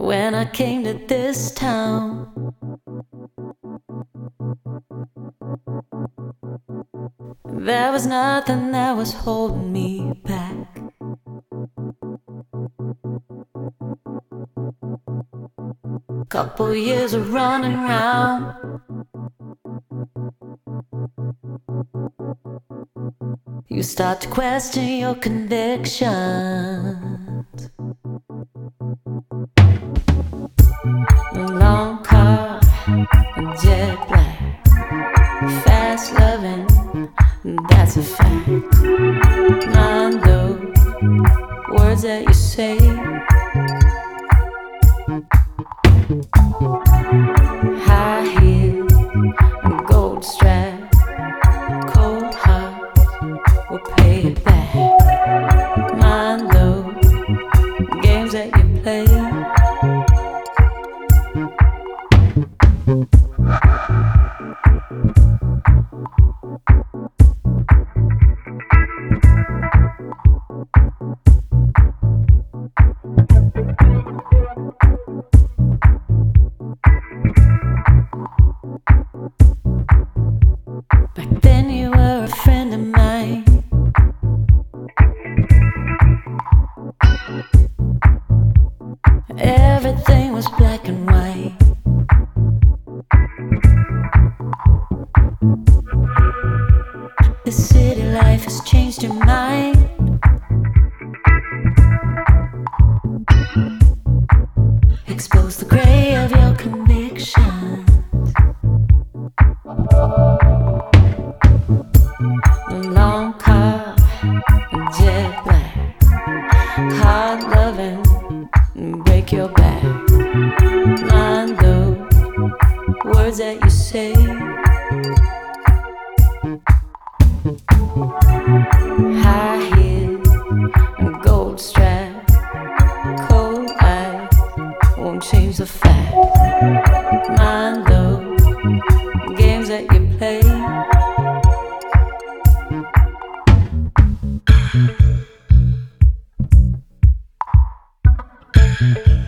When I came to this town, there was nothing that was holding me back. Couple years of running around, you start to question your convictions. Long car, jet black, fast loving, that's a fact. Mind those words that you say. High heel, gold strap, cold heart will pay it back. Mind those games that you play. Back then you were a friend of mine. Everything was black and white. The city life has changed your mind. Expose the gray of your convictions. Long car, jet black, hard loving, break your back. Mind those words that you say. High heel, gold strap, cold eye won't change the fact. Mind those games that you play.